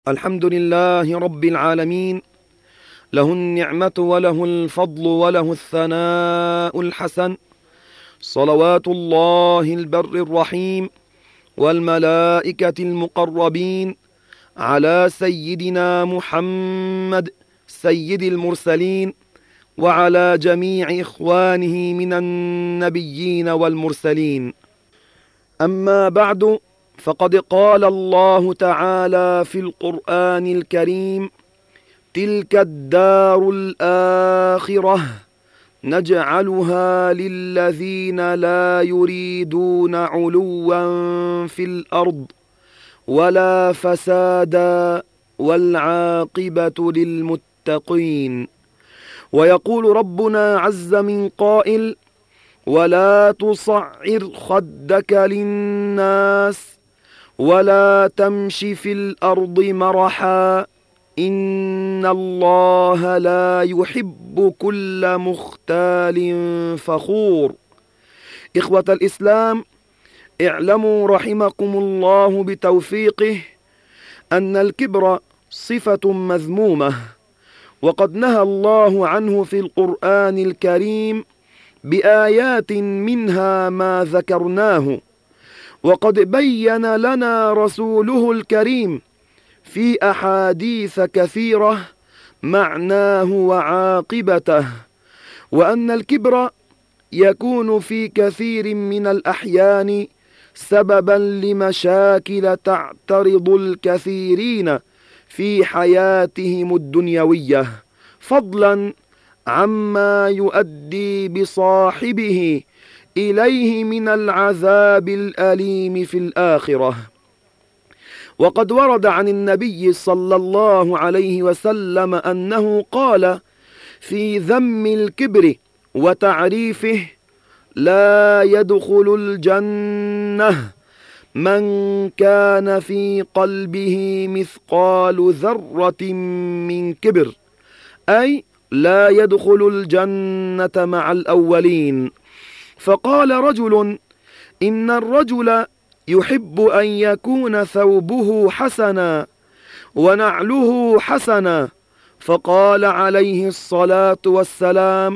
الحمد لله رب العالمين، له النعمة وله الفضل وله الثناء الحسن، صلوات الله البر الرحيم والملائكة المقربين على سيدنا محمد سيد المرسلين وعلى جميع إخوانه من النبيين والمرسلين. أما بعد، فقد قال الله تعالى في القرآن الكريم: تلك الدار الآخرة نجعلها للذين لا يريدون علوا في الأرض ولا فسادا والعاقبة للمتقين. ويقول ربنا عز من قائل: ولا تصعر خدك للناس ولا تمش في الأرض مرحا إن الله لا يحب كل مختال فخور. إخوة الإسلام، اعلموا رحمكم الله بتوفيقه أن الكبر صفة مذمومة، وقد نهى الله عنه في القرآن الكريم بآيات منها ما ذكرناه، وقد بين لنا رسوله الكريم في أحاديث كثيرة معناه وعاقبته، وأن الكبر يكون في كثير من الأحيان سببا لمشاكل تعترض الكثيرين في حياتهم الدنيوية، فضلا عما يؤدي بصاحبه إليه من العذاب الأليم في الآخرة. وقد ورد عن النبي صلى الله عليه وسلم أنه قال في ذم الكبر وتعريفه: لا يدخل الجنة من كان في قلبه مثقال ذرة من كبر، أي لا يدخل الجنة مع الأولين. فقال رجل: إن الرجل يحب أن يكون ثوبه حسنا ونعله حسنا، فقال عليه الصلاة والسلام: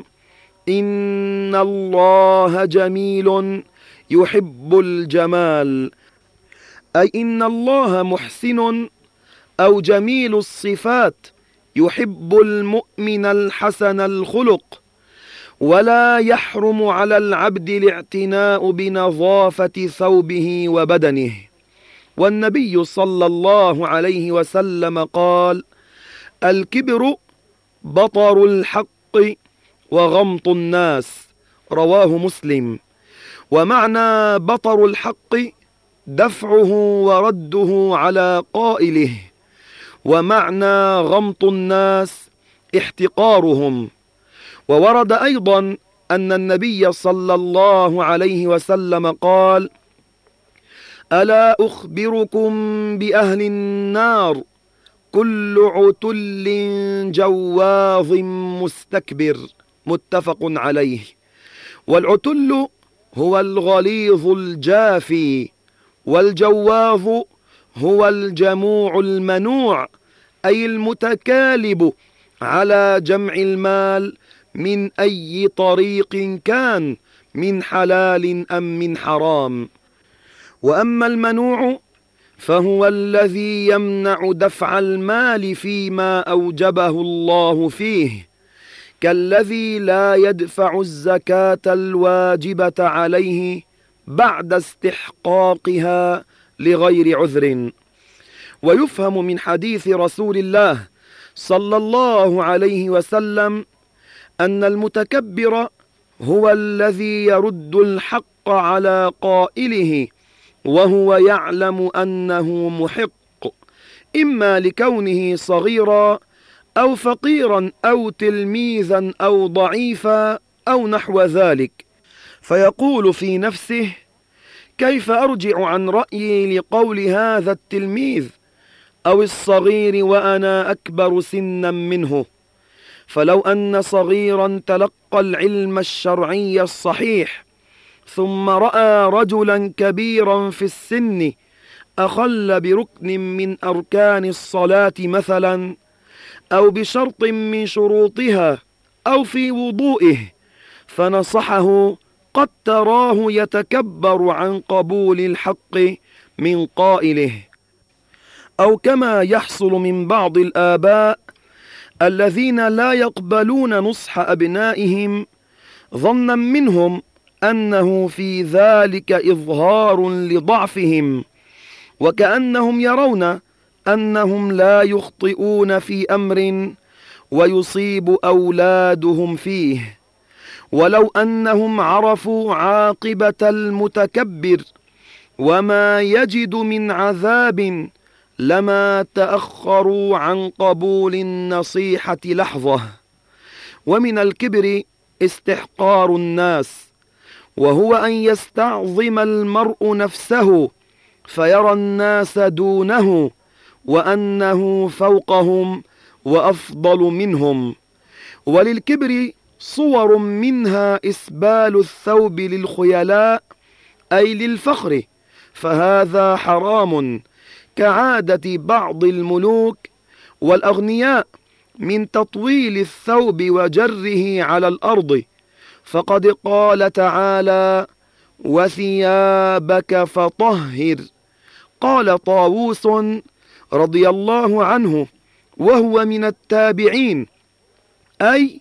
إن الله جميل يحب الجمال، أي إن الله محسن أو جميل الصفات يحب المؤمن الحسن الخلق، ولا يحرم على العبد الاعتناء بنظافة ثوبه وبدنه. والنبي صلى الله عليه وسلم قال: الكبر بطر الحق وغمط الناس، رواه مسلم. ومعنى بطر الحق دفعه ورده على قائله، ومعنى غمط الناس احتقارهم. وورد أيضا أن النبي صلى الله عليه وسلم قال: ألا أخبركم بأهل النار؟ كل عتل جواظ مستكبر، متفق عليه. والعتل هو الغليظ الجافي، والجواظ هو الجموع المنوع، أي المتكالب على جمع المال من أي طريق كان، من حلال أم من حرام. وأما المنوع فهو الذي يمنع دفع المال فيما أوجبه الله فيه، كالذي لا يدفع الزكاة الواجبة عليه بعد استحقاقها لغير عذر. ويفهم من حديث رسول الله صلى الله عليه وسلم أن المتكبر هو الذي يرد الحق على قائله وهو يعلم أنه محق، إما لكونه صغيرا أو فقيرا أو تلميذا أو ضعيفا أو نحو ذلك، فيقول في نفسه: كيف أرجع عن رأيي لقول هذا التلميذ أو الصغير وأنا أكبر سنا منه؟ فلو أن صغيرا تلقى العلم الشرعي الصحيح ثم رأى رجلا كبيرا في السن أخل بركن من أركان الصلاة مثلا، أو بشرط من شروطها، أو في وضوئه، فنصحه، قد تراه يتكبر عن قبول الحق من قائله. أو كما يحصل من بعض الآباء الذين لا يقبلون نصح أبنائهم ظنا منهم أنه في ذلك إظهار لضعفهم، وكأنهم يرون أنهم لا يخطئون في أمر ويصيب أولادهم فيه، ولو أنهم عرفوا عاقبة المتكبر وما يجد من عذاب لما تأخروا عن قبول النصيحة لحظة. ومن الكبر استحقار الناس، وهو أن يستعظم المرء نفسه فيرى الناس دونه وأنه فوقهم وأفضل منهم. وللكبر صور منها إسبال الثوب للخيلاء أي للفخر، فهذا حرام، كعادة بعض الملوك والأغنياء من تطويل الثوب وجره على الأرض، فقد قال تعالى: وثيابك فطهر. قال طاووس رضي الله عنه وهو من التابعين: أي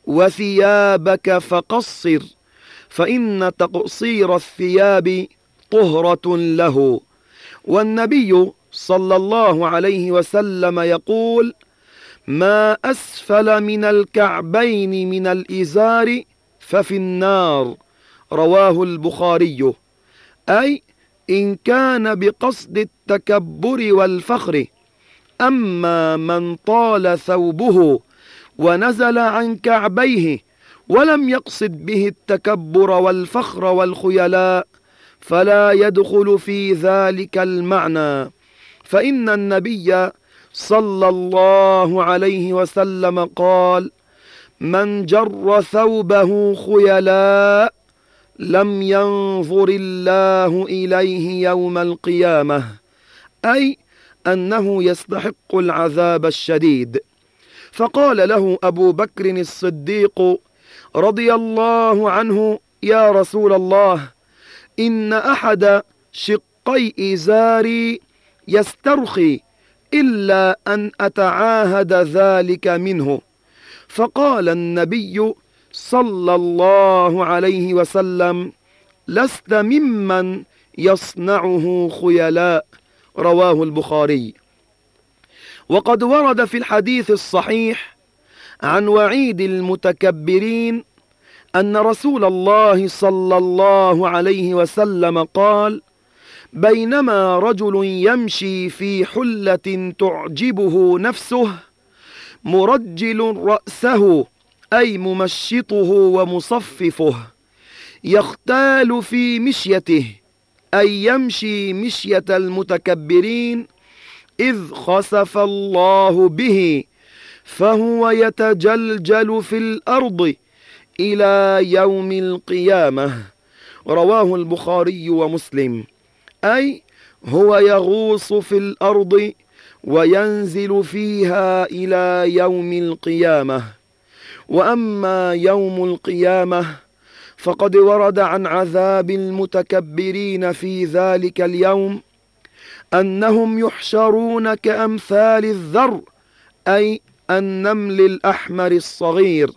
وثيابك فقصر، فإن تقصير الثياب طهرة له. والنبي صلى الله عليه وسلم يقول: ما أسفل من الكعبين من الإزار ففي النار، رواه البخاري. أي إن كان بقصد التكبر والفخر. أما من طال ثوبه ونزل عن كعبيه ولم يقصد به التكبر والفخر والخيلاء فلا يدخل في ذلك المعنى، فإن النبي صلى الله عليه وسلم قال: من جر ثوبه خيلاء لم ينظر الله إليه يوم القيامة، أي أنه يستحق العذاب الشديد. فقال له أبو بكر الصديق رضي الله عنه: يا رسول الله، إن أحد شقي إزاري يسترخي إلا أن أتعاهد ذلك منه. فقال النبي صلى الله عليه وسلم: لست ممن يصنعه خيلاء، رواه البخاري. وقد ورد في الحديث الصحيح عن وعيد المتكبرين أن رسول الله صلى الله عليه وسلم قال: بينما رجل يمشي في حلة تعجبه نفسه مرجل رأسه، أي ممشطه ومصففه، يختال في مشيته، أي يمشي مشية المتكبرين، إذ خسف الله به فهو يتجلجل في الأرض إلى يوم القيامة، رواه البخاري ومسلم. أي هو يغوص في الأرض وينزل فيها إلى يوم القيامة. وأما يوم القيامة فقد ورد عن عذاب المتكبرين في ذلك اليوم أنهم يحشرون كأمثال الذر، أي النمل الأحمر الصغير،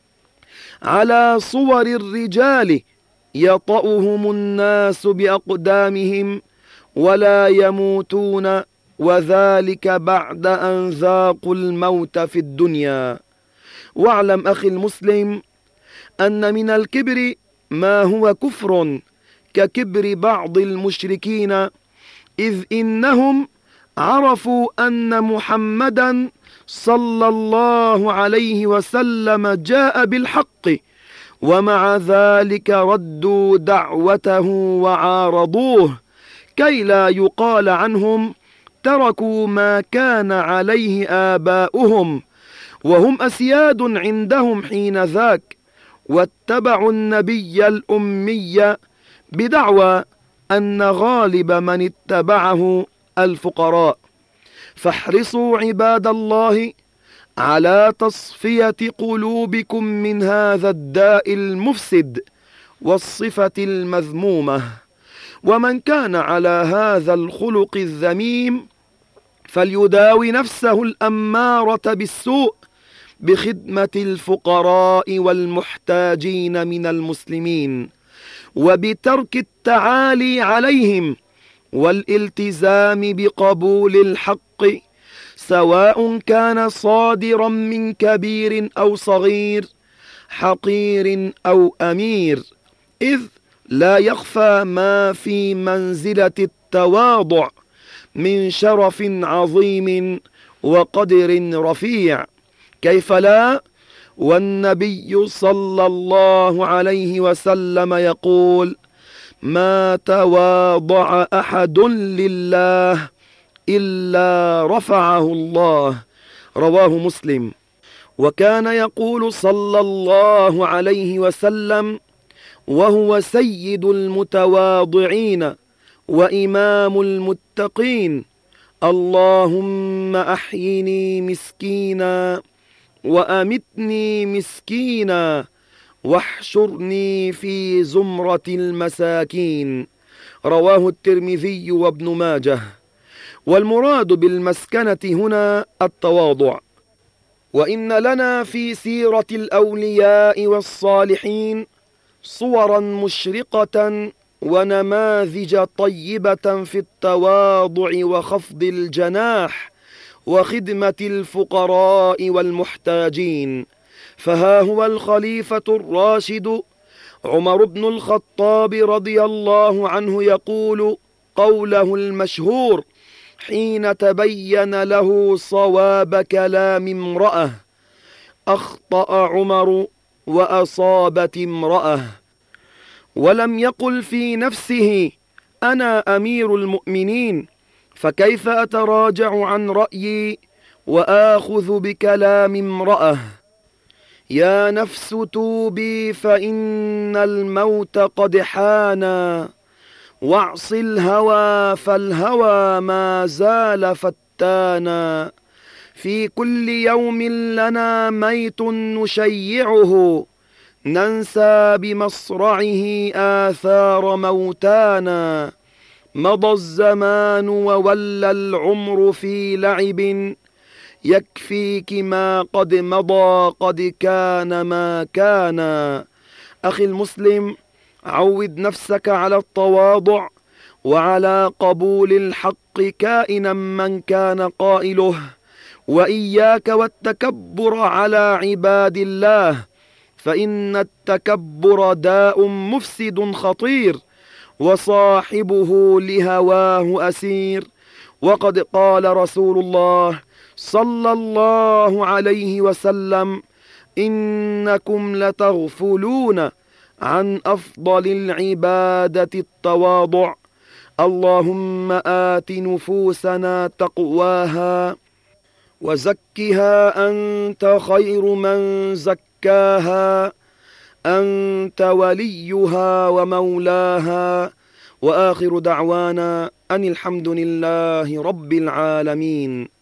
على صور الرجال يطأهم الناس بأقدامهم ولا يموتون، وذلك بعد أن ذاقوا الموت في الدنيا. واعلم أخي المسلم أن من الكبر ما هو كفر ككبر بعض المشركين، إذ إنهم عرفوا أن محمدا صلى الله عليه وسلم جاء بالحق، ومع ذلك ردوا دعوته وعارضوه، كي لا يقال عنهم تركوا ما كان عليه آباؤهم وهم أسياد عندهم حين ذاك، واتبعوا النبي الأمي بدعوى أن غالب من اتبعه الفقراء. فاحرصوا عباد الله على تصفية قلوبكم من هذا الداء المفسد والصفة المذمومة. ومن كان على هذا الخلق الذميم فليداوي نفسه الأمارة بالسوء بخدمة الفقراء والمحتاجين من المسلمين، وبترك التعالي عليهم، والالتزام بقبول الحق سواء كان صادرا من كبير أو صغير، حقير أو أمير، إذ لا يخفى ما في منزلة التواضع من شرف عظيم وقدر رفيع. كيف لا؟ والنبي صلى الله عليه وسلم يقول: ما تواضع أحد لله إلا رفعه الله، رواه مسلم. وكان يقول صلى الله عليه وسلم وهو سيد المتواضعين وإمام المتقين: اللهم أحيني مسكينا وأمتني مسكينا واحشرني في زمرة المساكين، رواه الترمذي وابن ماجه. والمراد بالمسكنة هنا التواضع. وإن لنا في سيرة الأولياء والصالحين صورا مشرقة ونماذج طيبة في التواضع وخفض الجناح وخدمة الفقراء والمحتاجين. فها هو الخليفة الراشد عمر بن الخطاب رضي الله عنه يقول قوله المشهور حين تبين له صواب كلام امرأة: أخطأ عمر وأصابت امرأة. ولم يقل في نفسه: أنا أمير المؤمنين، فكيف أتراجع عن رأيي وآخذ بكلام امرأة؟ يا نفس توبي فإن الموت قد حانا، واعص الهوى فالهوى ما زال فتانا. في كل يوم لنا ميت نشيعه، ننسى بمصرعه آثار موتانا. مضى الزمان وولى العمر في لعب، يكفيك ما قد مضى قد كان ما كان. أخي المسلم، عود نفسك على التواضع وعلى قبول الحق كائنا من كان قائله، وإياك والتكبر على عباد الله، فإن التكبر داء مفسد خطير، وصاحبه لهواه أسير. وقد قال رسول الله صلى الله عليه وسلم: إنكم لتغفلون عن أفضل العبادة التواضع. اللهم آت نفوسنا تقواها وزكها أنت خير من زكاها، أنت وليها ومولاها. وآخر دعوانا أن الحمد لله رب العالمين.